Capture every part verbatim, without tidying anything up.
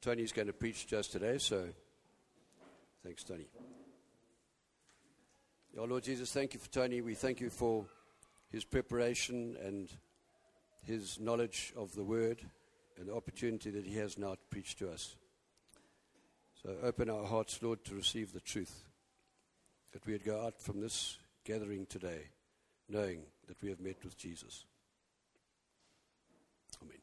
Tony's going to preach to us today, so thanks, Tony. Oh, Lord Jesus, thank you for Tony. We thank you for his preparation and his knowledge of the Word and the opportunity that he has now to preach to us. So open our hearts, Lord, to receive the truth, that we would go out from this gathering today knowing that we have met with Jesus. Amen.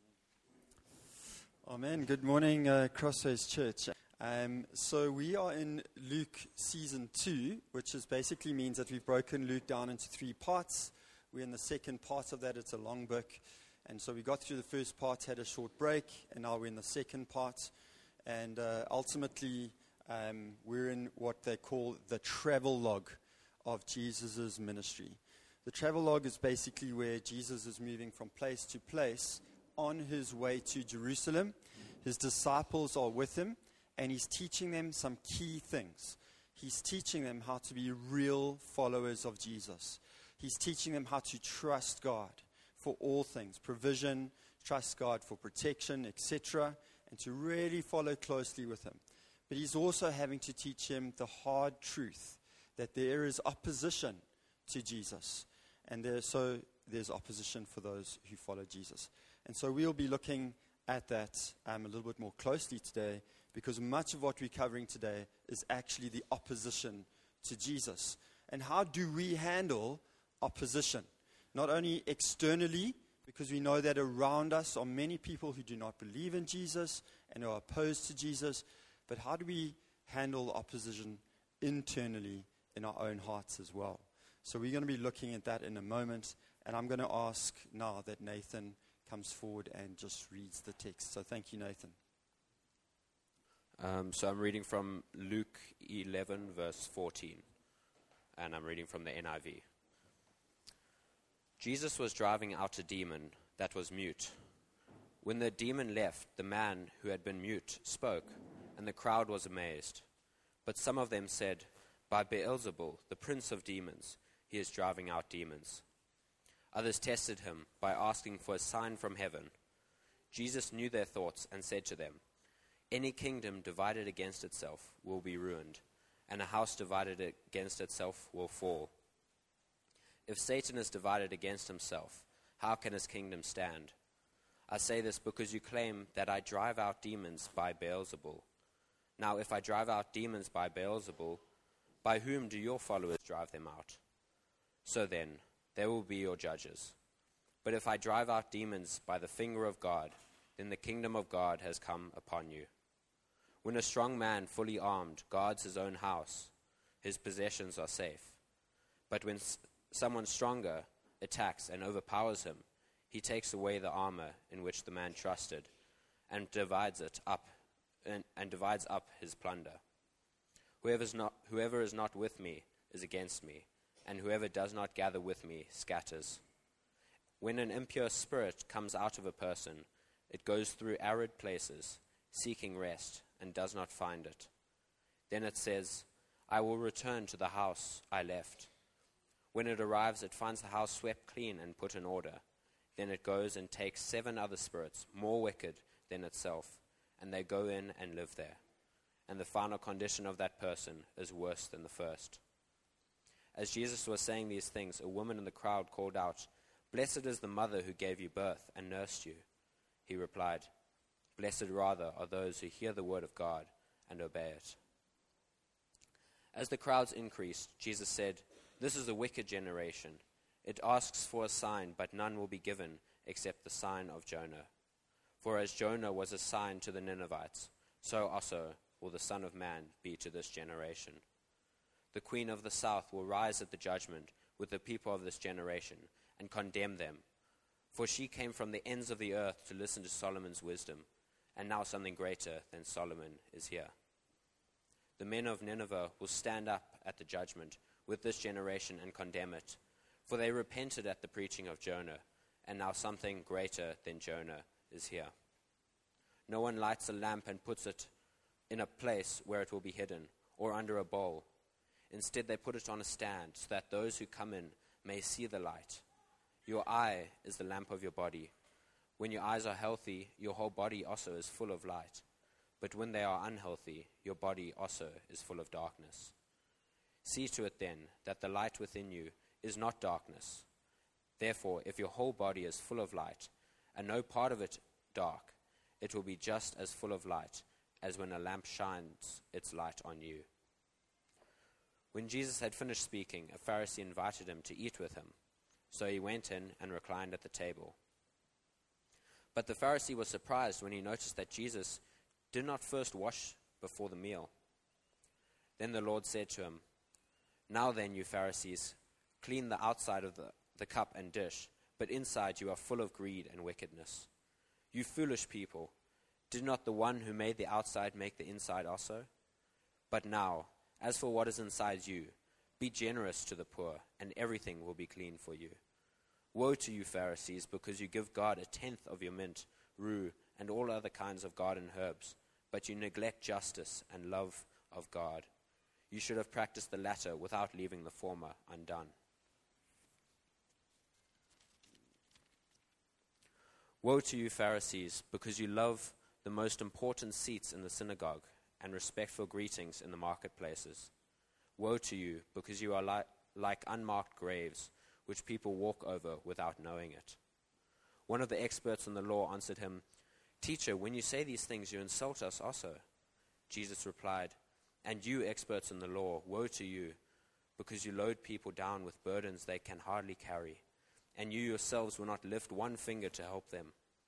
Amen. Good morning, uh, Crossways Church. Um, so we are in Luke season two, which is basically means that we've broken Luke down into three parts. We're in the second part of that. It's a long book. And so we got through the first part, had a short break, and now we're in the second part. And uh, ultimately, um, we're in what they call the travel log of Jesus' ministry. The travel log is basically where Jesus is moving from place to place on his way to Jerusalem. His disciples are with him, and he's teaching them some key things. He's teaching them how to be real followers of Jesus. He's teaching them how to trust God for all things, provision, trust God for protection, et cetera, and to really follow closely with him. But he's also having to teach him the hard truth that there is opposition to Jesus. And there, so there's opposition for those who follow Jesus. And so we'll be looking at that um, a little bit more closely today, because much of what we're covering today is actually the opposition to Jesus. And how do we handle opposition? Not only externally, because we know that around us are many people who do not believe in Jesus and are opposed to Jesus, but how do we handle opposition internally in our own hearts as well? So we're going to be looking at that in a moment, and I'm going to ask now that Nathan comes forward and just reads the text. So thank you, Nathan. Um, so I'm reading from Luke eleven, verse fourteen, and I'm reading from the N I V. Jesus was driving out a demon that was mute. When the demon left, the man who had been mute spoke, and the crowd was amazed. But some of them said, "By Beelzebul, the prince of demons, he is driving out demons." Others tested him by asking for a sign from heaven. Jesus knew their thoughts and said to them, "Any kingdom divided against itself will be ruined, and a house divided against itself will fall. If Satan is divided against himself, how can his kingdom stand? I say this because you claim that I drive out demons by Beelzebul. Now, if I drive out demons by Beelzebul, by whom do your followers drive them out? So then, they will be your judges. But if I drive out demons by the finger of God, then the kingdom of God has come upon you. When a strong man, fully armed, guards his own house, his possessions are safe. But when s- someone stronger attacks and overpowers him, he takes away the armor in which the man trusted, and divides it up, and, and divides up his plunder. Whoever is not, whoever is not with me is against me, and whoever does not gather with me scatters. When an impure spirit comes out of a person, it goes through arid places, seeking rest, and does not find it. Then it says, I will return to the house I left. When it arrives, it finds the house swept clean and put in order. Then it goes and takes seven other spirits, more wicked than itself, and they go in and live there. And the final condition of that person is worse than the first. As Jesus was saying these things, a woman in the crowd called out, Blessed is the mother who gave you birth and nursed you. He replied, Blessed rather are those who hear the word of God and obey it. As the crowds increased, Jesus said, This is a wicked generation. It asks for a sign, but none will be given except the sign of Jonah. For as Jonah was a sign to the Ninevites, so also will the Son of Man be to this generation. The queen of the south will rise at the judgment with the people of this generation and condemn them. For she came from the ends of the earth to listen to Solomon's wisdom, and now something greater than Solomon is here. The men of Nineveh will stand up at the judgment with this generation and condemn it, for they repented at the preaching of Jonah, and now something greater than Jonah is here. No one lights a lamp and puts it in a place where it will be hidden, or under a bowl. Instead, they put it on a stand, so that those who come in may see the light. Your eye is the lamp of your body. When your eyes are healthy, your whole body also is full of light. But when they are unhealthy, your body also is full of darkness. See to it then that the light within you is not darkness. Therefore, if your whole body is full of light, and no part of it dark, it will be just as full of light as when a lamp shines its light on you. When Jesus had finished speaking, a Pharisee invited him to eat with him. So he went in and reclined at the table. But the Pharisee was surprised when he noticed that Jesus did not first wash before the meal. Then the Lord said to him, Now then, you Pharisees, clean the outside of the, the cup and dish, but inside you are full of greed and wickedness. You foolish people, did not the one who made the outside make the inside also? But now, as for what is inside you, be generous to the poor, and everything will be clean for you. Woe to you, Pharisees, because you give God a tenth of your mint, rue, and all other kinds of garden herbs, but you neglect justice and love of God. You should have practiced the latter without leaving the former undone. Woe to you, Pharisees, because you love the most important seats in the synagogue and respectful greetings in the marketplaces. Woe to you, because you are li- like unmarked graves, which people walk over without knowing it. One of the experts in the law answered him, Teacher, when you say these things, you insult us also. Jesus replied, And you, experts in the law, woe to you, because you load people down with burdens they can hardly carry, and you yourselves will not lift one finger to help them.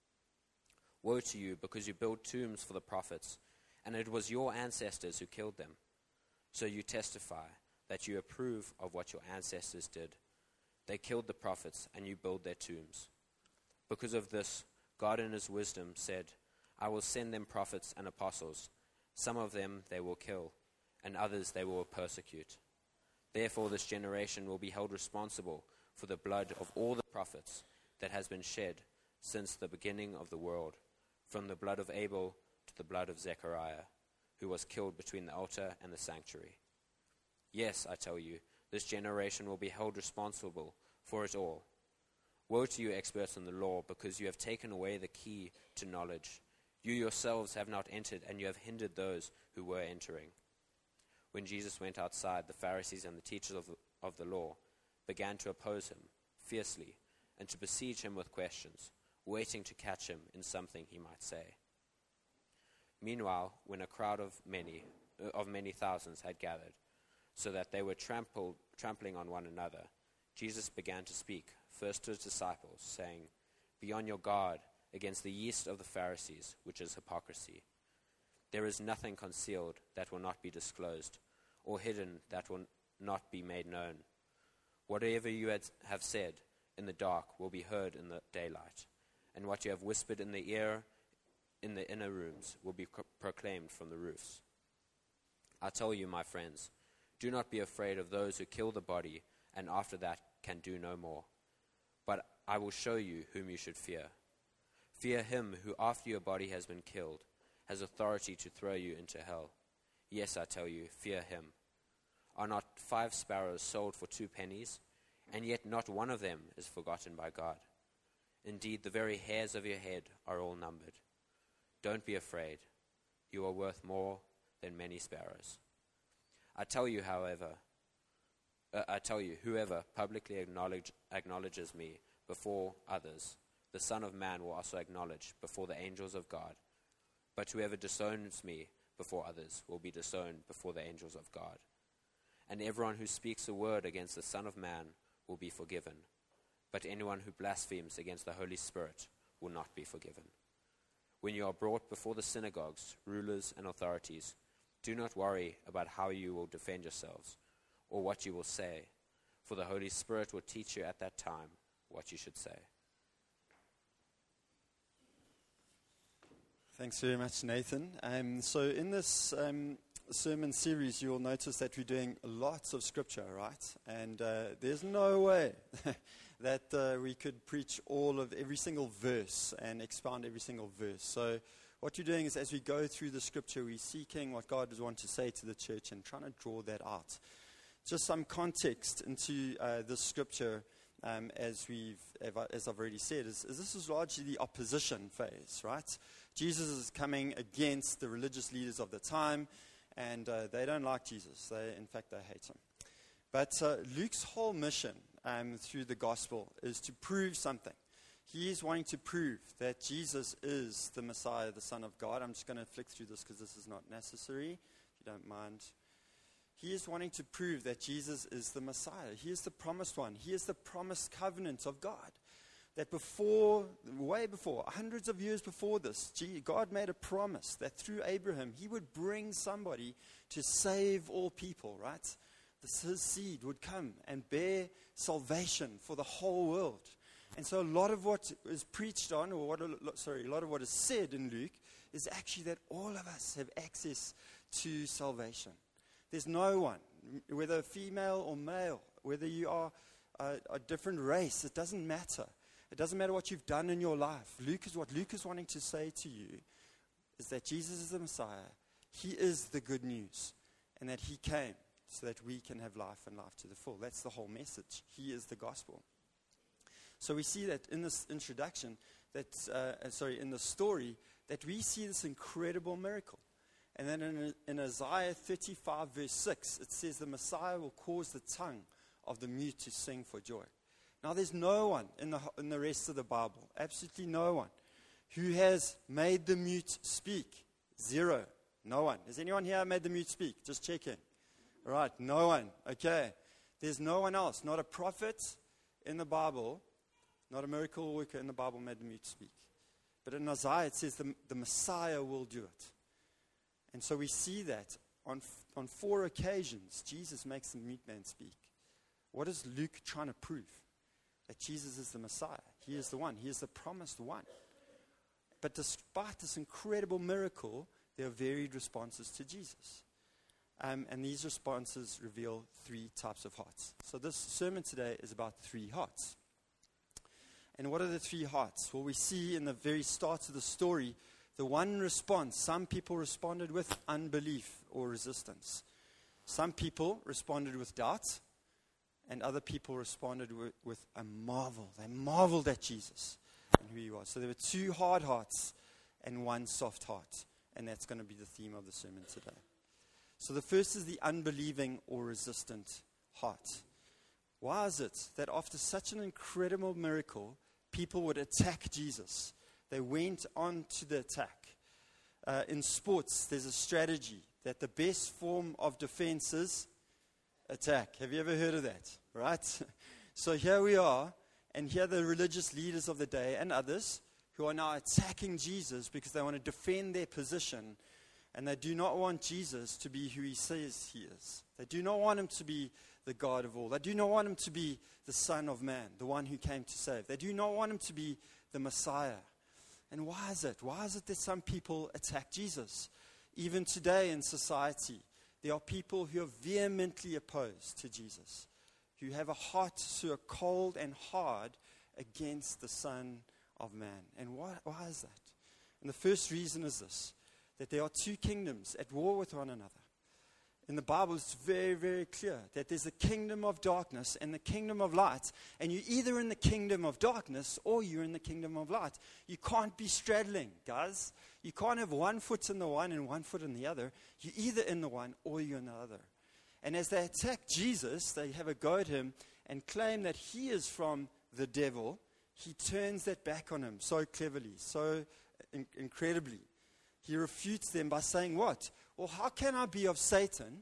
Woe to you, because you build tombs for the prophets, and it was your ancestors who killed them. So you testify that you approve of what your ancestors did. They killed the prophets, and you build their tombs. Because of this, God in his wisdom said, I will send them prophets and apostles. Some of them they will kill, and others they will persecute. Therefore this generation will be held responsible for the blood of all the prophets that has been shed since the beginning of the world, from the blood of Abel to the blood of Zechariah, who was killed between the altar and the sanctuary. Yes, I tell you, this generation will be held responsible for it all. Woe to you, experts in the law, because you have taken away the key to knowledge. You yourselves have not entered, and you have hindered those who were entering. When Jesus went outside, the Pharisees and the teachers of the, of the law began to oppose him fiercely and to besiege him with questions, waiting to catch him in something he might say. Meanwhile, when a crowd of many, uh, of many thousands had gathered, so that they were trampled, trampling on one another, Jesus began to speak, first to his disciples, saying, Be on your guard against the yeast of the Pharisees, which is hypocrisy. There is nothing concealed that will not be disclosed, or hidden that will not be made known. Whatever you had, have said in the dark will be heard in the daylight, and what you have whispered in the ear in the inner rooms will be pro- proclaimed from the roofs. I tell you, my friends, do not be afraid of those who kill the body, and after that can do no more. But I will show you whom you should fear. Fear him who, after your body has been killed, has authority to throw you into hell. Yes, I tell you, fear him. Are not five sparrows sold for two pennies, and yet not one of them is forgotten by God? Indeed, the very hairs of your head are all numbered. Don't be afraid. You are worth more than many sparrows. I tell you, however, uh, I tell you, whoever publicly acknowledge, acknowledges me before others, the Son of Man will also acknowledge before the angels of God. But whoever disowns me before others will be disowned before the angels of God. And everyone who speaks a word against the Son of Man will be forgiven. But anyone who blasphemes against the Holy Spirit will not be forgiven. When you are brought before the synagogues, rulers, and authorities, do not worry about how you will defend yourselves or what you will say, for the Holy Spirit will teach you at that time what you should say. Thanks very much, Nathan. Um, so in this um, sermon series, you'll notice that we're doing lots of scripture, right? And uh, there's no way that uh, we could preach all of every single verse and expound every single verse. So what you're doing is, as we go through the scripture, we're seeking what God does want to say to the church and trying to draw that out. Just some context into uh, this scripture, um, as we've, as I've already said, is, is this is largely the opposition phase, right? Jesus is coming against the religious leaders of the time, and uh, they don't like Jesus. They, in fact, they hate him. But uh, Luke's whole mission um, through the gospel is to prove something. He is wanting to prove that Jesus is the Messiah, the Son of God. I'm just going to flick through this because this is not necessary, if you don't mind. He is wanting to prove that Jesus is the Messiah. He is the promised one. He is the promised covenant of God. That before, way before, hundreds of years before this, God made a promise that through Abraham, he would bring somebody to save all people, right? This, his seed would come and bear salvation for the whole world. And so a lot of what is preached on, or what, sorry, a lot of what is said in Luke is actually that all of us have access to salvation. There's no one, whether female or male, whether you are a, a different race, it doesn't matter. It doesn't matter what you've done in your life. Luke is what Luke is wanting to say to you is that Jesus is the Messiah. He is the good news, and that he came so that we can have life and life to the full. That's the whole message. He is the gospel. So we see that in this introduction, that uh, sorry, in the story, that we see this incredible miracle. And then in, in Isaiah thirty-five, verse six, it says the Messiah will cause the tongue of the mute to sing for joy. Now, there's no one in the, in the rest of the Bible, absolutely no one, who has made the mute speak. Zero. No one. Has anyone here made the mute speak? Just checking. All right, no one. Okay. There's no one else, not a prophet in the Bible, not a miracle worker in the Bible made the mute speak. But in Isaiah, it says the, the Messiah will do it. And so we see that on, on four occasions, Jesus makes the mute man speak. What is Luke trying to prove? That Jesus is the Messiah. He is the one. He is the promised one. But despite this incredible miracle, there are varied responses to Jesus. Um, and these responses reveal three types of hearts. So this sermon today is about three hearts. And what are the three hearts? Well, we see in the very start of the story, the one response, some people responded with unbelief or resistance. Some people responded with doubt, and other people responded with, with a marvel. They marveled at Jesus and who he was. So there were two hard hearts and one soft heart, and that's going to be the theme of the sermon today. So the first is the unbelieving or resistant heart. Why is it that after such an incredible miracle, people would attack Jesus? They went on to the attack. Uh, in sports, there's a strategy that the best form of defense is attack. Have you ever heard of that? Right? So here we are, and here are the religious leaders of the day and others who are now attacking Jesus because they want to defend their position, and they do not want Jesus to be who he says he is. They do not want him to be the God of all. They do not want him to be the Son of Man, the one who came to save. They do not want him to be the Messiah. And why is it? Why is it that some people attack Jesus? Even today in society, there are people who are vehemently opposed to Jesus, who have a heart so are cold and hard against the Son of Man. And why, why is that? And the first reason is this, that there are two kingdoms at war with one another. In the Bible, it's very, very clear that there's a kingdom of darkness and the kingdom of light. And you're either in the kingdom of darkness or you're in the kingdom of light. You can't be straddling, guys. You can't have one foot in the one and one foot in the other. You're either in the one or you're in the other. And as they attack Jesus, they have a go at him and claim that he is from the devil. He turns that back on him so cleverly, so in- incredibly. He refutes them by saying what? Well, how can I be of Satan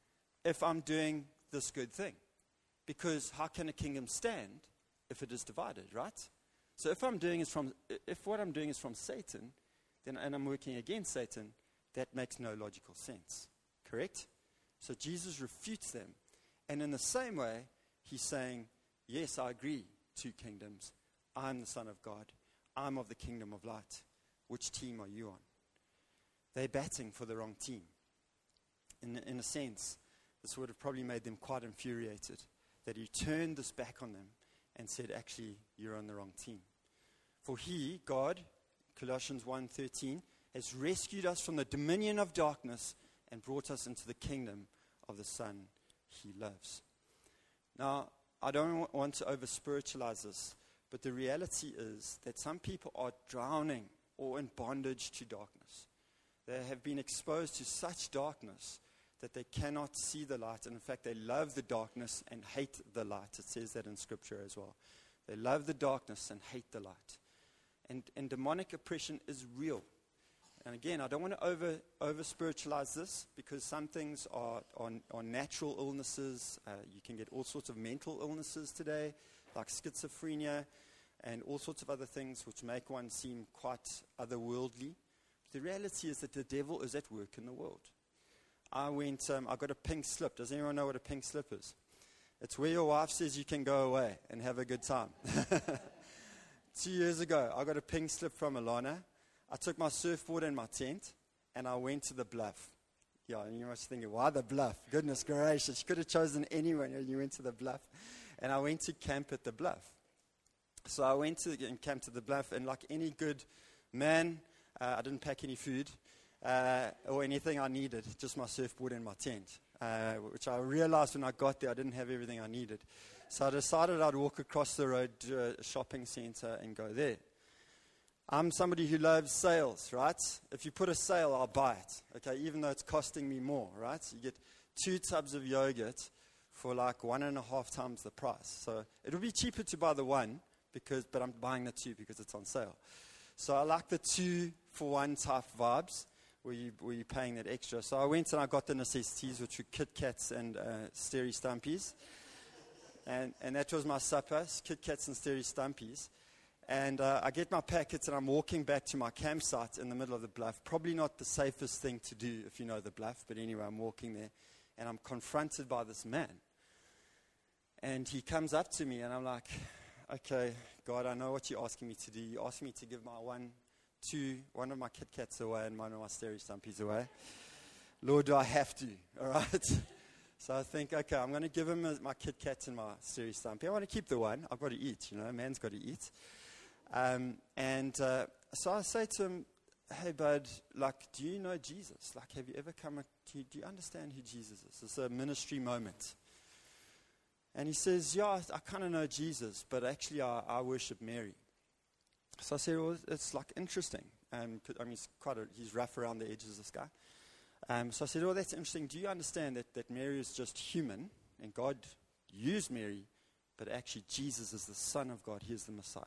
if I'm doing this good thing? Because how can a kingdom stand if it is divided, right? So if I'm doing is from, if what I'm doing is from Satan, then and I'm working against Satan, that makes no logical sense. Correct? So Jesus refutes them. And in the same way, he's saying, yes, I agree, two kingdoms. I'm the Son of God. I'm of the kingdom of light. Which team are you on? They're batting for the wrong team. In, in a sense, this would have probably made them quite infuriated, that he turned this back on them and said, actually, you're on the wrong team. For he, God, Colossians one thirteen, has rescued us from the dominion of darkness and brought us into the kingdom of the Son he loves. Now, I don't want to over-spiritualize this, but the reality is that some people are drowning or in bondage to darkness. They have been exposed to such darkness that they cannot see the light. And in fact, they love the darkness and hate the light. It says that in Scripture as well. They love the darkness and hate the light. And, and demonic oppression is real. And again, I don't want to over, over spiritualize this, because some things are, are, are natural illnesses. Uh, you can get all sorts of mental illnesses today, like schizophrenia and all sorts of other things which make one seem quite otherworldly. The reality is that the devil is at work in the world. I went, um, I got a pink slip. Does anyone know what a pink slip is? It's where your wife says you can go away and have a good time. Two years ago, I got a pink slip from Alana. I took my surfboard and my tent, and I went to the bluff. Yeah, and you must be thinking, why the bluff? Goodness gracious, you could have chosen anyone, and you went to the bluff. And I went to camp at the bluff. So I went to and camped at the bluff, and like any good man, uh, I didn't pack any food uh, or anything I needed, just my surfboard and my tent, uh, which I realized when I got there I didn't have everything I needed. So I decided I'd walk across the road to a shopping center and go there. I'm somebody who loves sales, right? If you put a sale, I'll buy it, okay, even though it's costing me more, right? You get two tubs of yogurt for like one and a half times the price. So it would be cheaper to buy the one, because, but I'm buying the two because it's on sale. So I like the two for one type vibes, where, you, where you're paying that extra. So I went and I got the necessities, which were Kit Kats and uh, Steri Stumpies. And, and that was my supper, Kit Kats and Steri Stumpies. And uh, I get my packets and I'm walking back to my campsite in the middle of the bluff. Probably not the safest thing to do if you know the bluff, but anyway, I'm walking there. And I'm confronted by this man. And he comes up to me and I'm like, okay, God, I know what you're asking me to do. You asked me to give my one, two, one of my Kit Kats away and one of my Steri Stumpies away. Lord, do I have to? All right. So I think, okay, I'm going to give him my Kit Kats and my Steri Stumpy. I want to keep the one. I've got to eat, you know, a man's got to eat. Um, and uh, so I say to him, hey, bud, like, do you know Jesus? Like, have you ever come, a, do, you, do you understand who Jesus is? It's a ministry moment. And he says, yeah, I, I kind of know Jesus, but actually I, I worship Mary. So I said, well, it's like interesting. Um, I mean, he's quite a, he's rough around the edges, this guy. Um, so I said, oh, that's interesting. Do you understand that, that Mary is just human, and God used Mary, but actually Jesus is the Son of God. He is the Messiah.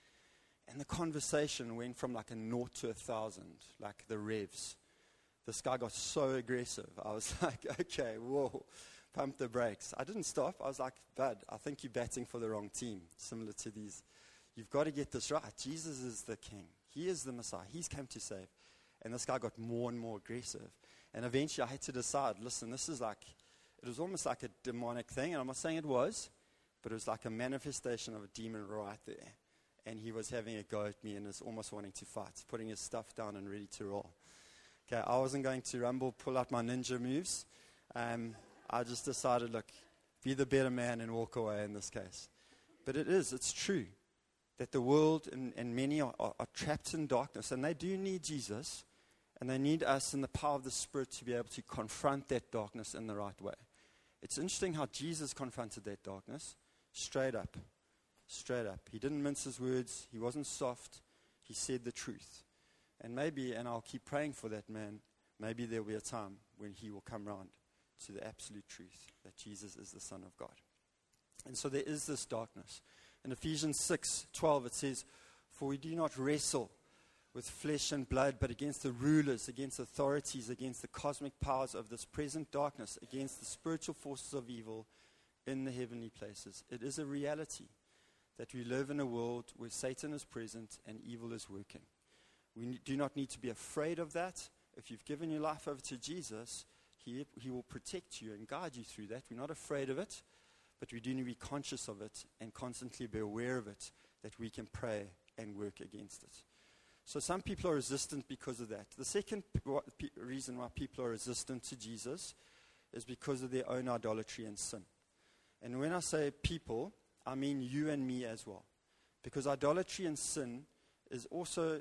And the conversation went from like a naught to a thousand, like the revs. This guy got so aggressive. I was like, okay, whoa, pump the brakes. I didn't stop. I was like, bud, I think you're batting for the wrong team, similar to these. You've got to get this right. Jesus is the King. He is the Messiah. He's come to save. And this guy got more and more aggressive. And eventually I had to decide, listen, this is like, it was almost like a demonic thing. And I'm not saying it was, but it was like a manifestation of a demon right there. And he was having a go at me and was almost wanting to fight, putting his stuff down and ready to roll. Okay, I wasn't going to rumble, pull out my ninja moves. Um, I just decided, look, be the better man and walk away in this case. But it is, it's true that the world and, and many are, are, are trapped in darkness. And they do need Jesus. And they need us in the power of the Spirit to be able to confront that darkness in the right way. It's interesting how Jesus confronted that darkness straight up. Straight up. He didn't mince his words. He wasn't soft. He said the truth. And maybe, and I'll keep praying for that man, maybe there will be a time when he will come round to the absolute truth that Jesus is the Son of God. And so there is this darkness. In Ephesians six twelve it says, for we do not wrestle with flesh and blood, but against the rulers, against authorities, against the cosmic powers of this present darkness, against the spiritual forces of evil in the heavenly places. It is a reality that we live in a world where Satan is present and evil is working. We do not need to be afraid of that. If you've given your life over to Jesus, he, he will protect you and guide you through that. We're not afraid of it, but we do need to be conscious of it and constantly be aware of it, that we can pray and work against it. So some people are resistant because of that. The second p- reason why people are resistant to Jesus is because of their own idolatry and sin. And when I say people, I mean you and me as well. Because idolatry and sin is also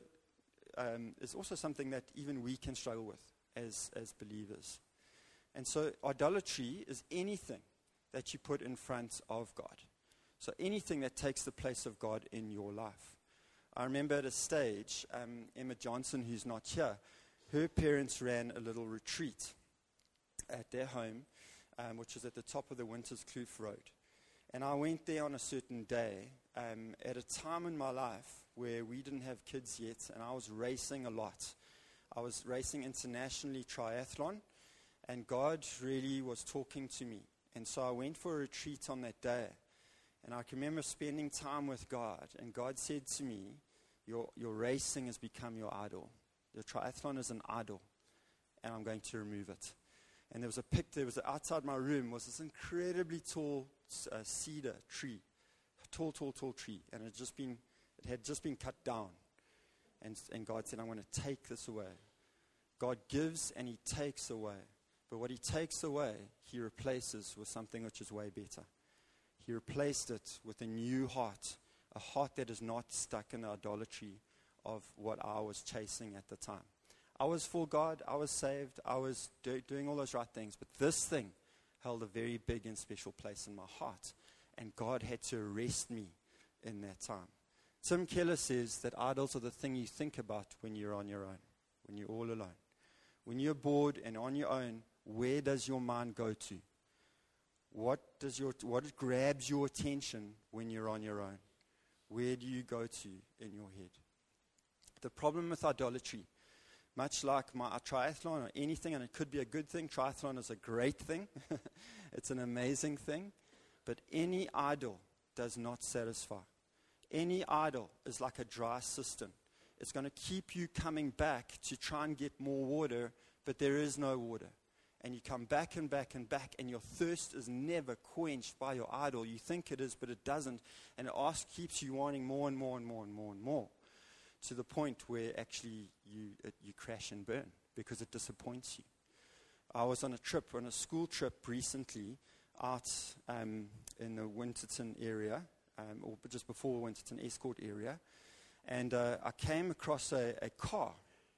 um, is also something that even we can struggle with as, as believers. And so idolatry is anything that you put in front of God. So anything that takes the place of God in your life. I remember at a stage, um, Emma Johnson, who's not here, her parents ran a little retreat at their home, um, which was at the top of the Winters Kloof Road. And I went there on a certain day um, at a time in my life where we didn't have kids yet, and I was racing a lot. I was racing internationally triathlon, and God really was talking to me. And so I went for a retreat on that day. And I can remember spending time with God, and God said to me, your, your racing has become your idol. Your triathlon is an idol, and I'm going to remove it. And there was a pic, there was outside my room was this incredibly tall uh, cedar tree, tall, tall, tall tree, and it had just been, it had just been cut down. And, and God said, I'm going to take this away. God gives and he takes away. But what he takes away, he replaces with something which is way better. He replaced it with a new heart, a heart that is not stuck in the idolatry of what I was chasing at the time. I was for God, I was saved, I was do, doing all those right things, but this thing held a very big and special place in my heart, and God had to arrest me in that time. Tim Keller says that idols are the thing you think about when you're on your own, when you're all alone. When you're bored and on your own, where does your mind go to? What does your what grabs your attention when you're on your own? Where do you go to in your head? The problem with idolatry, much like my triathlon or anything, and it could be a good thing, triathlon is a great thing. It's an amazing thing. But any idol does not satisfy. Any idol is like a dry cistern. It's going to keep you coming back to try and get more water, but there is no water. And you come back and back and back, and your thirst is never quenched by your idol. You think it is, but it doesn't. And it asks, keeps you wanting more and more and more and more and more, to the point where actually you it, you crash and burn because it disappoints you. I was on a trip, on a school trip recently, out um, in the Winterton area, um, or just before Winterton Escort area, and uh, I came across a, a car.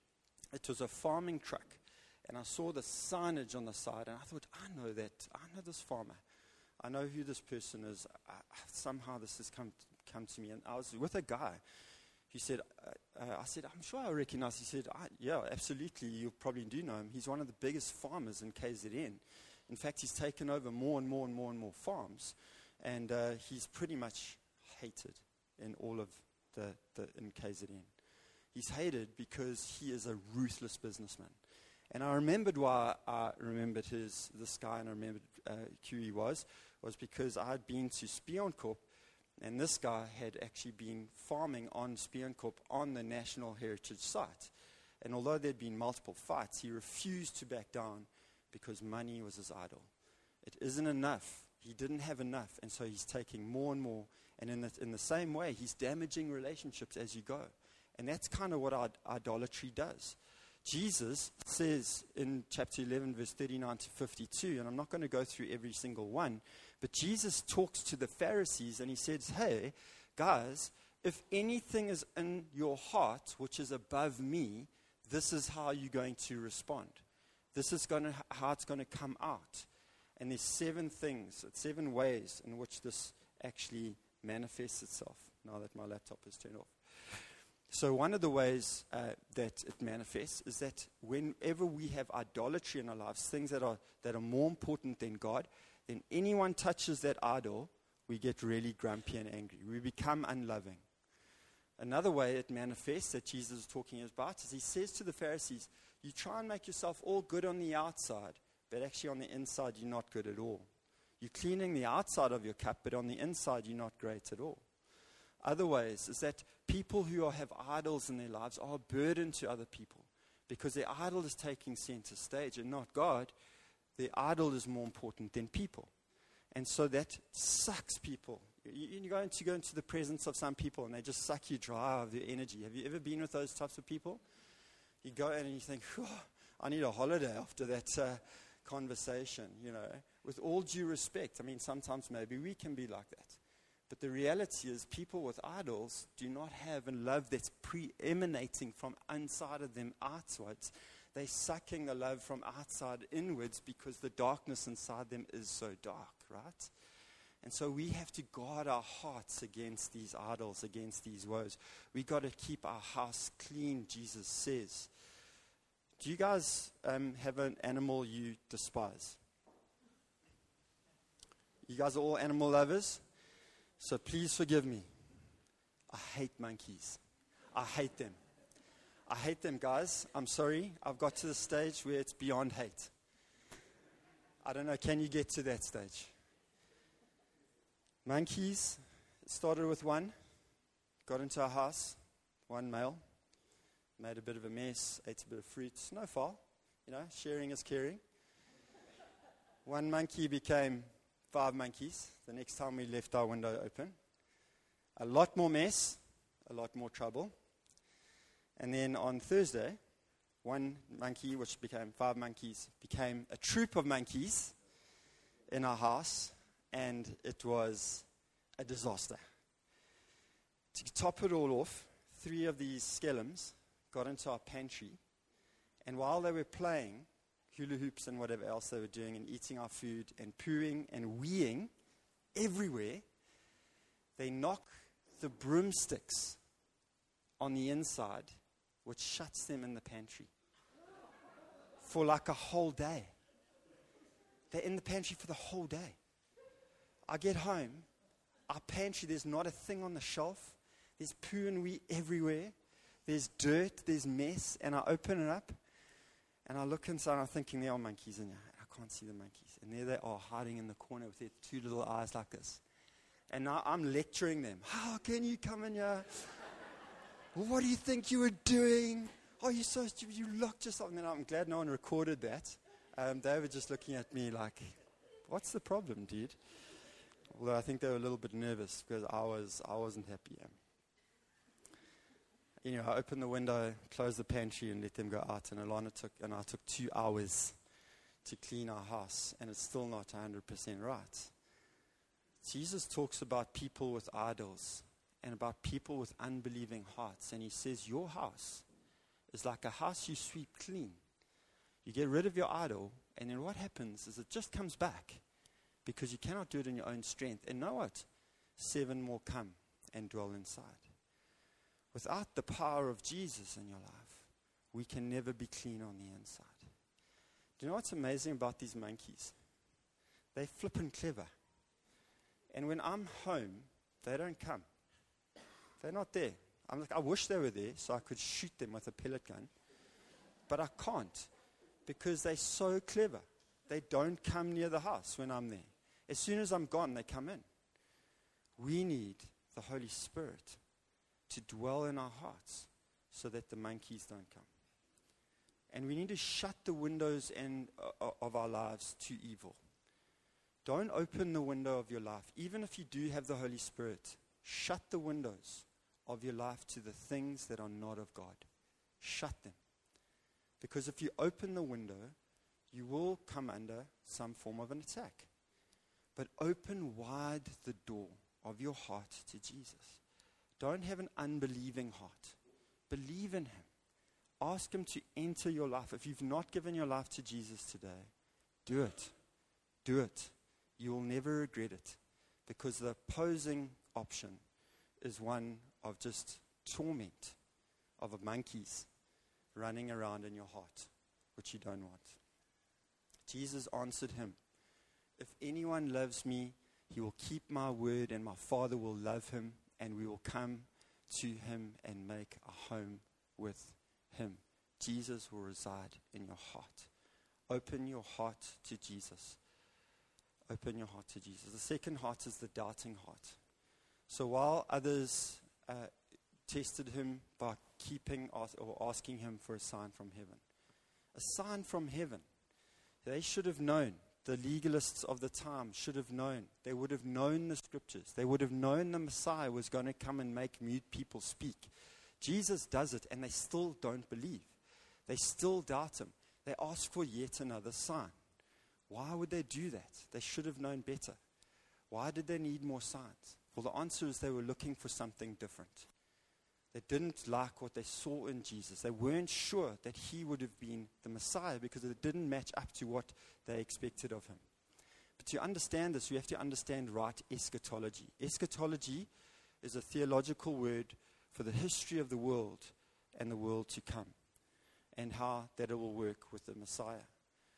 It was a farming truck. And I saw the signage on the side, and I thought, I know that. I know this farmer. I know who this person is. I, somehow this has come to, come to me. And I was with a guy. He said, uh, uh, I said, I'm sure I recognize. He said, I, yeah, absolutely. You probably do know him. He's one of the biggest farmers in K Z N. In fact, he's taken over more and more and more and more farms. And uh, he's pretty much hated in all of the, the in K Z N. He's hated because he is a ruthless businessman. And I remembered why I remembered his, this guy, and I remembered uh, who he was, was because I had been to Spionkop, and this guy had actually been farming on Spionkop on the National Heritage Site. And although there had been multiple fights, he refused to back down because money was his idol. It isn't enough. He didn't have enough, and so he's taking more and more. And in the, in the same way, he's damaging relationships as you go. And that's kind of what Id- idolatry does. Jesus says in chapter eleven, verse thirty-nine to fifty-two, and I'm not going to go through every single one, but Jesus talks to the Pharisees and he says, hey, guys, if anything is in your heart which is above me, this is how you're going to respond. This is going to, how it's going to come out. And there's seven things, seven ways in which this actually manifests itself, now that my laptop is turned off. So one of the ways uh, that it manifests is that whenever we have idolatry in our lives, things that are that are more important than God, then anyone touches that idol, we get really grumpy and angry. We become unloving. Another way it manifests that Jesus is talking about is he says to the Pharisees, you try and make yourself all good on the outside, but actually on the inside you're not good at all. You're cleaning the outside of your cup, but on the inside you're not great at all. Other ways is that people who are, have idols in their lives are a burden to other people because their idol is taking center stage and not God. Their idol is more important than people. And so that sucks people. You, you go into, go into the presence of some people and they just suck you dry of their energy. Have you ever been with those types of people? You go in and you think, I need a holiday after that uh, conversation, you know. With all due respect, I mean, sometimes maybe we can be like that. But the reality is people with idols do not have a love that's pre-emanating from inside of them outwards. They're sucking the love from outside inwards because the darkness inside them is so dark, right? And so we have to guard our hearts against these idols, against these woes. We got to keep our house clean, Jesus says. Do you guys um, have an animal you despise? You guys are all animal lovers? So please forgive me. I hate monkeys. I hate them. I hate them, guys. I'm sorry. I've got to the stage where it's beyond hate. I don't know. Can you get to that stage? Monkeys, started with one, got into our house, one male, made a bit of a mess, ate a bit of fruit, no foul, you know, sharing is caring. One monkey became five monkeys the next time we left our window open. A lot more mess, a lot more trouble. And then on Thursday, one monkey, which became five monkeys, became a troop of monkeys in our house. And it was a disaster. To top it all off, three of these skellums got into our pantry. And while they were playing hula hoops and whatever else they were doing and eating our food and pooing and weeing everywhere, they knock the broomsticks on the inside, which shuts them in the pantry for like a whole day. They're in the pantry for the whole day. I get home, our pantry, there's not a thing on the shelf. There's poo and wee everywhere. There's dirt, there's mess. And I open it up, and I look inside, and I'm thinking, there are monkeys in here. I can't see the monkeys. And there they are, hiding in the corner with their two little eyes like this. And now I'm lecturing them. How can you come in here? What do you think you were doing? Oh, you're so stupid. You locked yourself. And then I'm glad no one recorded that. Um, they were just looking at me like, what's the problem, dude? Although I think they were a little bit nervous because I, was, I wasn't happy. You know, I opened the window, closed the pantry, and let them go out. And Alana took, and I took two hours to clean our house, and it's still not one hundred percent right. Jesus talks about people with idols and about people with unbelieving hearts. And he says, your house is like a house you sweep clean. You get rid of your idol, and then what happens is it just comes back. Because you cannot do it in your own strength. And know what? Seven more come and dwell inside. Without the power of Jesus in your life, we can never be clean on the inside. Do you know what's amazing about these monkeys? They're flippin' clever. And when I'm home, they don't come. They're not there. I'm like, I wish they were there so I could shoot them with a pellet gun. But I can't because they're so clever. They don't come near the house when I'm there. As soon as I'm gone, they come in. We need the Holy Spirit to dwell in our hearts so that the monkeys don't come. And we need to shut the windows in, uh, of our lives to evil. Don't open the window of your life. Even if you do have the Holy Spirit, shut the windows of your life to the things that are not of God. Shut them. Because if you open the window, you will come under some form of an attack. But open wide the door of your heart to Jesus. Don't have an unbelieving heart. Believe in him. Ask him to enter your life. If you've not given your life to Jesus today, do it. Do it. You will never regret it. Because the opposing option is one of just torment, of monkeys running around in your heart, which you don't want. Jesus answered him, if anyone loves me, he will keep my word, and my Father will love him, and we will come to him and make a home with him. Jesus will reside in your heart. Open your heart to Jesus. Open your heart to Jesus. The second heart is the doubting heart. So while others uh, tested him by keeping or asking him for a sign from heaven, a sign from heaven, they should have known. The legalists of the time should have known. They would have known the scriptures. They would have known the Messiah was going to come and make mute people speak. Jesus does it, and they still don't believe. They still doubt him. They ask for yet another sign. Why would they do that? They should have known better. Why did they need more signs? Well, the answer is they were looking for something different. They didn't like what they saw in Jesus. They weren't sure that he would have been the Messiah because it didn't match up to what they expected of him. But to understand this, we have to understand right eschatology. Eschatology is a theological word for the history of the world and the world to come, and how that it will work with the Messiah.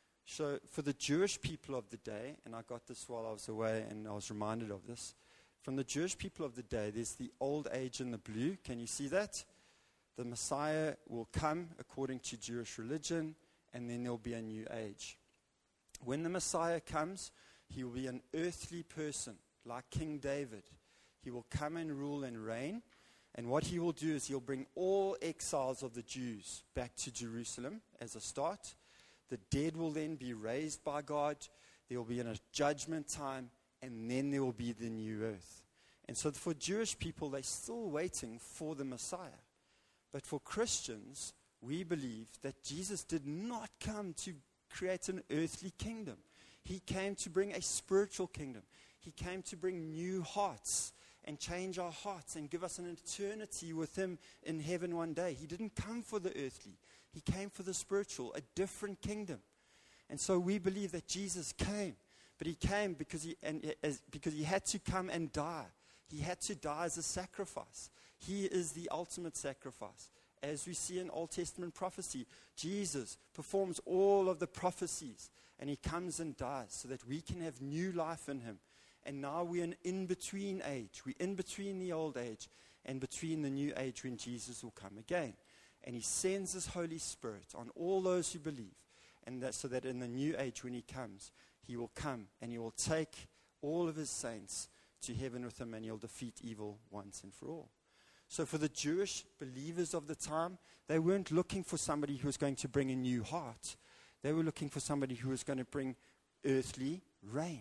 So for the Jewish people of the day, and I got this while I was away and I was reminded of this, from the Jewish people of the day, there's the old age in the blue. Can you see that? The Messiah will come according to Jewish religion, and then there'll be a new age. When the Messiah comes, he will be an earthly person, like King David. He will come and rule and reign, and what he will do is he'll bring all exiles of the Jews back to Jerusalem as a start. The dead will then be raised by God. There will be a judgment time, and then there will be the new earth. And so for Jewish people, they're still waiting for the Messiah. But for Christians, we believe that Jesus did not come to create an earthly kingdom. He came to bring a spiritual kingdom. He came to bring new hearts and change our hearts and give us an eternity with him in heaven one day. He didn't come for the earthly. He came for the spiritual, a different kingdom. And so we believe that Jesus came, but he came because he, and, as, because he had to come and die. He had to die as a sacrifice. He is the ultimate sacrifice. As we see in Old Testament prophecy, Jesus performs all of the prophecies, and he comes and dies so that we can have new life in him. And now we're in in-between age. We're in between the old age and between the new age when Jesus will come again. And he sends his Holy Spirit on all those who believe. And that, so that in the new age when he comes, he will come and he will take all of his saints to heaven with him, and he'll defeat evil once and for all. So for the Jewish believers of the time, they weren't looking for somebody who was going to bring a new heart. They were looking for somebody who was going to bring earthly reign.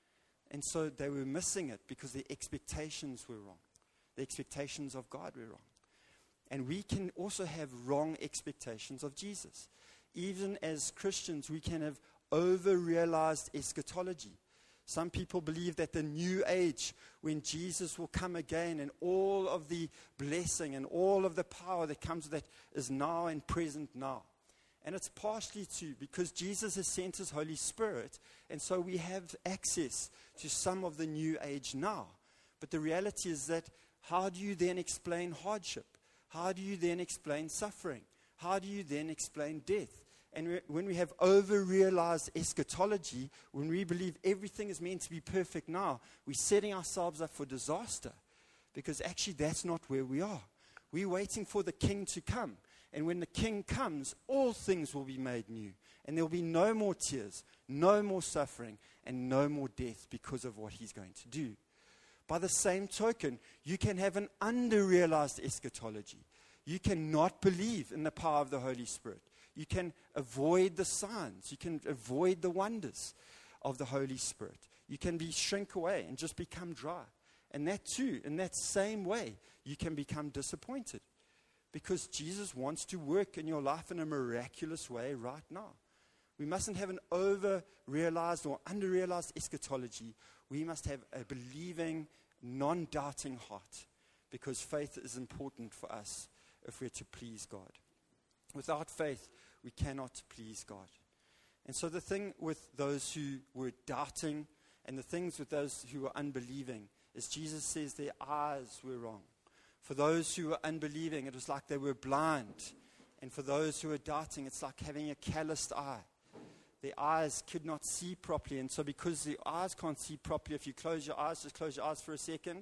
And so they were missing it because their expectations were wrong. The expectations of God were wrong. And we can also have wrong expectations of Jesus. Even as Christians, we can have over-realized eschatology. Some people believe that the new age, when Jesus will come again and all of the blessing and all of the power that comes with that is now and present now. And it's partially too because Jesus has sent his Holy Spirit, and so we have access to some of the new age now. But the reality is that how do you then explain hardship? How do you then explain suffering? How do you then explain death? And when we have over-realized eschatology, when we believe everything is meant to be perfect now, we're setting ourselves up for disaster. Because actually that's not where we are. We're waiting for the king to come. And when the king comes, all things will be made new. And there will be no more tears, no more suffering, and no more death because of what he's going to do. By the same token, you can have an under-realized eschatology. You cannot believe in the power of the Holy Spirit. You can avoid the signs. You can avoid the wonders of the Holy Spirit. You can be shrink away and just become dry. And that too, in that same way, you can become disappointed. Because Jesus wants to work in your life in a miraculous way right now. We mustn't have an over-realized or under-realized eschatology. We must have a believing, non-doubting heart. Because faith is important for us if we're to please God. Without faith, we cannot please God. And so the thing with those who were doubting and the things with those who were unbelieving is Jesus says their eyes were wrong. For those who were unbelieving, it was like they were blind. And for those who were doubting, it's like having a calloused eye. Their eyes could not see properly. And so because the eyes can't see properly, if you close your eyes, just close your eyes for a second.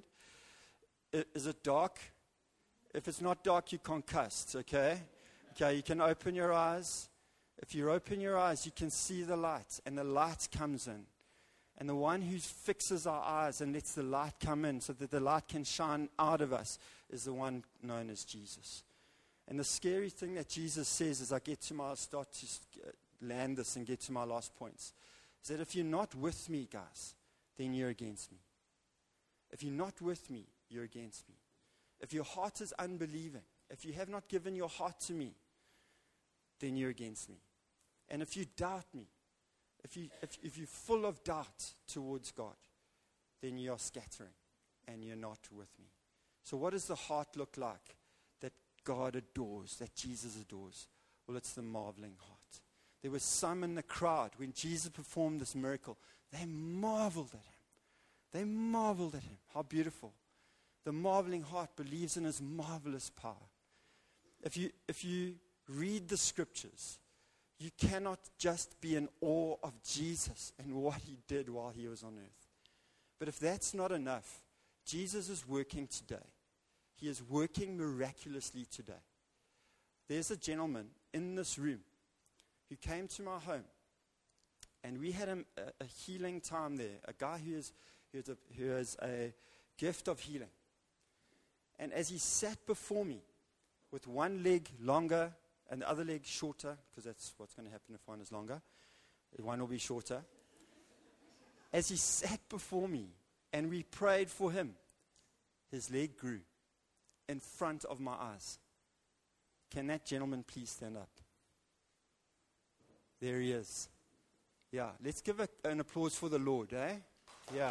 Is it dark? If it's not dark, you concussed, okay? Okay, you can open your eyes. If you open your eyes, you can see the light, and the light comes in. And the one who fixes our eyes and lets the light come in so that the light can shine out of us is the one known as Jesus. And the scary thing that Jesus says as I get to my, start to land this and get to my last points, is that if you're not with me, guys, then you're against me. If you're not with me, you're against me. If your heart is unbelieving, if you have not given your heart to me, then you're against me. And if you doubt me, if, you, if, if you're full of doubt towards God, then you're scattering and you're not with me. So what does the heart look like that God adores, that Jesus adores? Well, it's the marveling heart. There was some in the crowd when Jesus performed this miracle. They marveled at him. They marveled at him. How beautiful. The marveling heart believes in his marvelous power. If you, if you read the scriptures, you cannot just be in awe of Jesus and what he did while he was on earth. But if that's not enough, Jesus is working today. He is working miraculously today. There's a gentleman in this room who came to my home, and we had a, a healing time there, a guy who, is, who, has a, who has a gift of healing. And as he sat before me with one leg longer and the other leg shorter, because that's what's going to happen if one is longer, one will be shorter. As he sat before me and we prayed for him, his leg grew in front of my eyes. Can that gentleman please stand up? There he is. Yeah, let's give a, an applause for the Lord, eh? Yeah.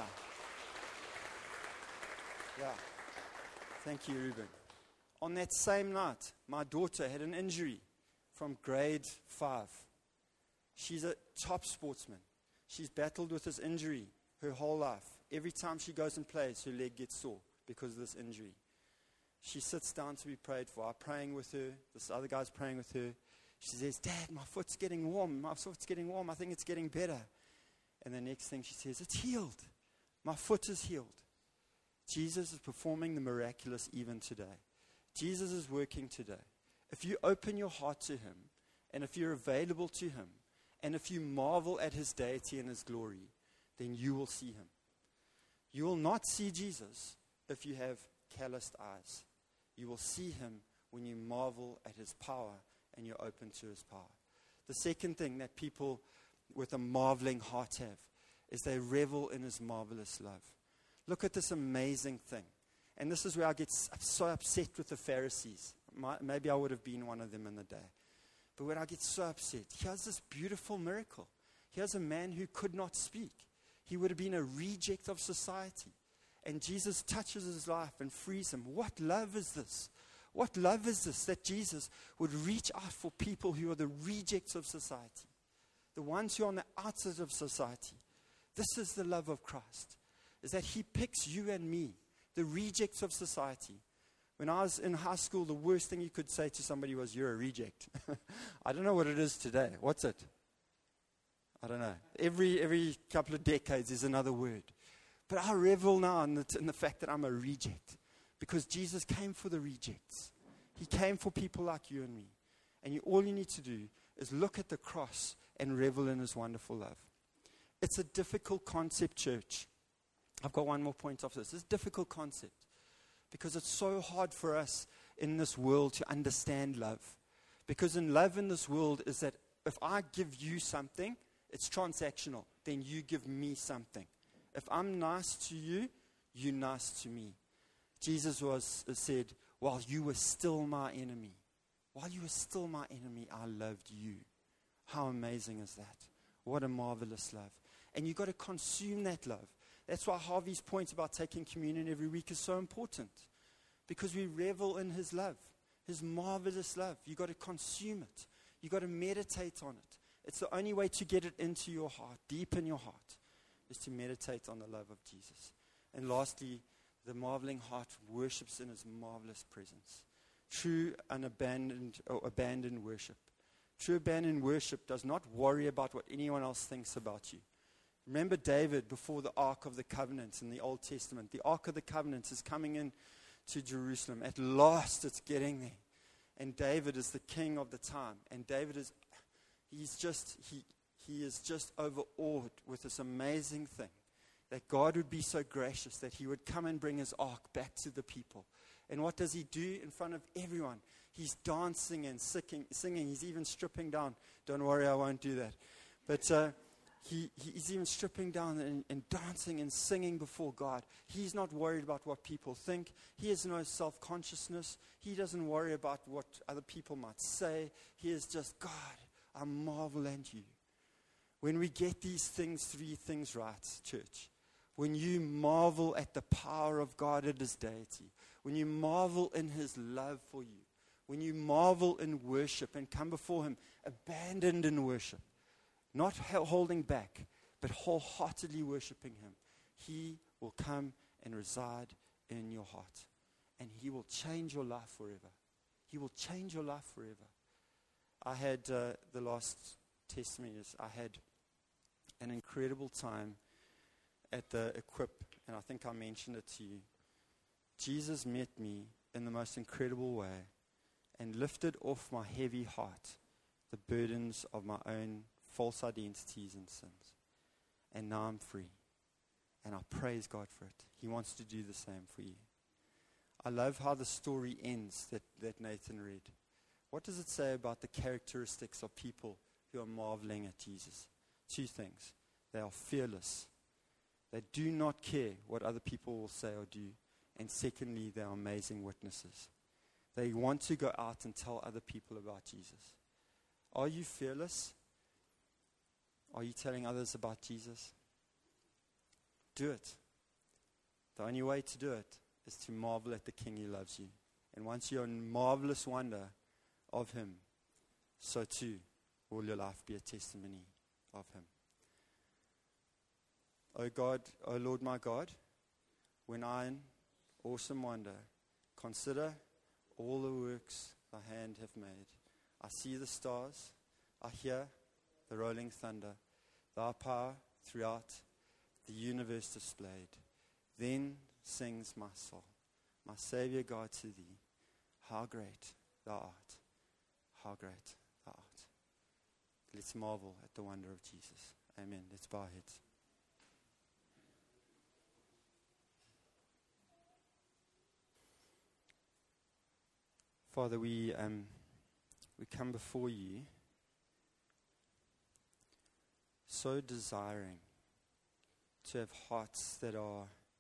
Yeah. Thank you, Ruben. On that same night, my daughter had an injury from grade five. She's a top sportsman. She's battled with this injury her whole life. Every time she goes and plays, her leg gets sore because of this injury. She sits down to be prayed for. I'm praying with her. This other guy's praying with her. She says, Dad, my foot's getting warm. My foot's getting warm. I think it's getting better. And the next thing she says, it's healed. My foot is healed. Jesus is performing the miraculous even today. Jesus is working today. If you open your heart to him, and if you're available to him, and if you marvel at his deity and his glory, then you will see him. You will not see Jesus if you have calloused eyes. You will see him when you marvel at his power and you're open to his power. The second thing that people with a marveling heart have is they revel in his marvelous love. Look at this amazing thing. And this is where I get so upset with the Pharisees. My, maybe I would have been one of them in the day. But when I get so upset, here's this beautiful miracle. Here's a man who could not speak. He would have been a reject of society. And Jesus touches his life and frees him. What love is this? What love is this that Jesus would reach out for people who are the rejects of society, the ones who are on the outside of society? This is the love of Christ, is that he picks you and me, the rejects of society. When I was in high school, the worst thing you could say to somebody was, you're a reject. I don't know what it is today. What's it? I don't know. Every every couple of decades is another word. But I revel now in the, t- in the fact that I'm a reject. Because Jesus came for the rejects. He came for people like you and me. And you, all you need to do is look at the cross and revel in his wonderful love. It's a difficult concept, church. I've got one more point off this. It's a difficult concept. Because it's so hard for us in this world to understand love. Because in love in this world is that if I give you something, it's transactional. Then you give me something. If I'm nice to you, you're nice to me. Jesus was uh, said, while you were still my enemy, while you were still my enemy, I loved you. How amazing is that? What a marvelous love. And you've got to consume that love. That's why Harvey's point about taking communion every week is so important. Because we revel in his love, his marvelous love. You've got to consume it. You've got to meditate on it. It's the only way to get it into your heart, deep in your heart, is to meditate on the love of Jesus. And lastly, the marveling heart worships in his marvelous presence. True unabandoned or abandoned worship. True abandoned worship does not worry about what anyone else thinks about you. Remember David before the Ark of the Covenant in the Old Testament. The Ark of the Covenant is coming in to Jerusalem. At last it's getting there. And David is the king of the time. And David is, he's just, he, he is just overawed with this amazing thing. That God would be so gracious that he would come and bring his ark back to the people. And what does he do in front of everyone? He's dancing and singing. singing. He's even stripping down. Don't worry, I won't do that. But uh, he, he's even stripping down and, and dancing and singing before God. He's not worried about what people think. He has no self-consciousness. He doesn't worry about what other people might say. He is just, God, I marvel at you. When we get these things, three things right, church, when you marvel at the power of God and his deity, when you marvel in his love for you, when you marvel in worship and come before him abandoned in worship, not holding back, but wholeheartedly worshiping him, he will come and reside in your heart. And he will change your life forever. He will change your life forever. I had, uh, the last testimony is, I had an incredible time at the Equip, and I think I mentioned it to you. Jesus met me in the most incredible way and lifted off my heavy heart the burdens of my own false identities and sins. And now I'm free. And I praise God for it. He wants to do the same for you. I love how the story ends that, that Nathan read. What does it say about the characteristics of people who are marveling at Jesus? Two things. They are fearless. They do not care what other people will say or do. And secondly, they are amazing witnesses. They want to go out and tell other people about Jesus. Are you fearless? Are you telling others about Jesus? Do it. The only way to do it is to marvel at the King who loves you. And once you're in marvelous wonder of him, so too will your life be a testimony of him. O God, O Lord my God, when I in awesome wonder consider all the works thy hand hath made, I see the stars, I hear the rolling thunder, thy power throughout the universe displayed. Then sings my soul, my Savior God, to thee, how great thou art, how great thou art. Let's marvel at the wonder of Jesus. Amen. Let's bow our heads. Father, we um, we come before you so desiring to have hearts that are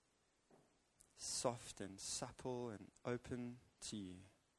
soft and supple and open to you.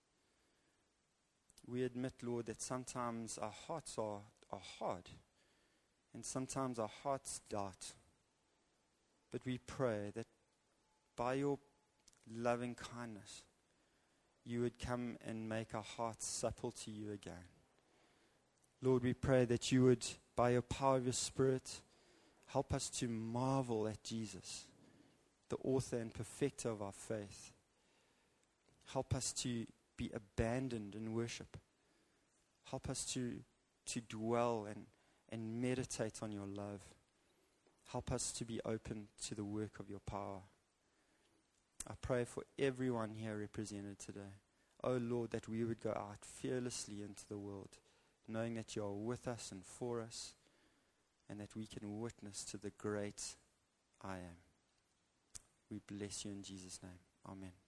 We admit, Lord, that sometimes our hearts are, are hard and sometimes our hearts doubt. But we pray that by your loving kindness, you would come and make our hearts supple to you again. Lord, we pray that you would, by your power of your Spirit, help us to marvel at Jesus, the author and perfecter of our faith. Help us to be abandoned in worship. Help us to, to dwell and, and meditate on your love. Help us to be open to the work of your power. I pray for everyone here represented today. Oh Lord, that we would go out fearlessly into the world, knowing that you are with us and for us, and that we can witness to the great I am. We bless you in Jesus' name. Amen.